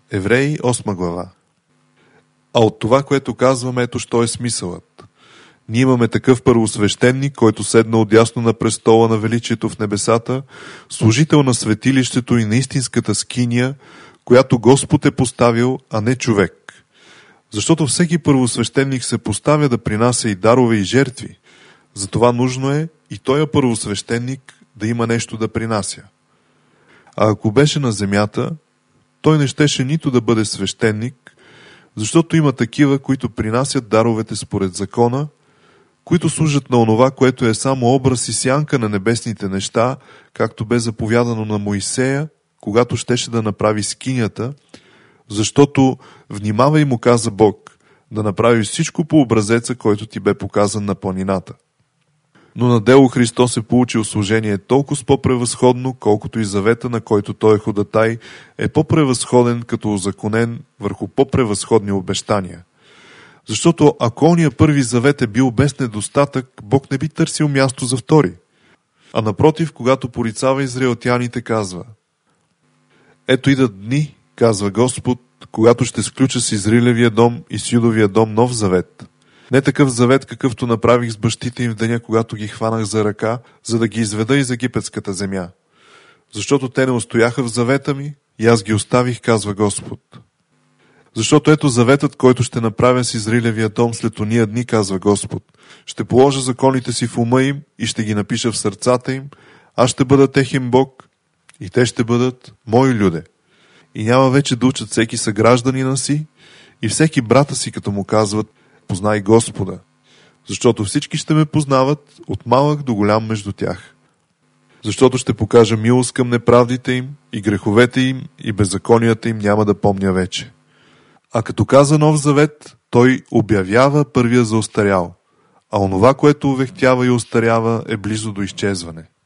Евреи, 8 глава. А от това, което казваме, ето що е смисълът. Ние имаме такъв първосвещеник, който седна отдясно на престола на величието в небесата, служител на светилището и на истинската скиния, която Господ е поставил, а не човек. Защото всеки първосвещеник се поставя да принася и дарове и жертви. Затова нужно е и той първосвещеник да има нещо да принася. А ако беше на земята, той не щеше нито да бъде свещеник, защото има такива, които принасят даровете според закона, които служат на онова, което е само образ и сянка на небесните неща, както бе заповядано на Моисея, когато щеше да направи скинята, защото внимавай, му каза Бог, да направиш всичко по образеца, който ти бе показан на планината. Но на дело Христос е получил служение толкова по-превъзходно, колкото и завета, на който той е ходатай, е по-превъзходен като узаконен върху по-превъзходни обещания. Защото ако ония първи завет е бил без недостатък, Бог не би търсил място за втори. А напротив, когато порицава израелтяните, казва: ето идат дни, казва Господ, когато ще сключа с Израилевия дом и с Юдовия дом нов завет. Не такъв завет, какъвто направих с бащите им в деня, когато ги хванах за ръка, за да ги изведа из египетската земя. Защото те не устояха в завета ми и аз ги оставих, казва Господ. Защото ето заветът, който ще направя с Израилевия дом след ония дни, казва Господ. Ще положа законите си в ума им и ще ги напиша в сърцата им, аз ще бъда техен Бог и те ще бъдат мои люде. И няма вече да учат всеки съгражданина си и всеки брата си, като му казват: познай Господа, защото всички ще ме познават от малък до голям между тях. Защото ще покажа милост към неправдите им и греховете им и беззаконията им няма да помня вече. А като каза нов завет, той обявява първия за остарял, а онова, което увехтява и остарява, е близо до изчезване.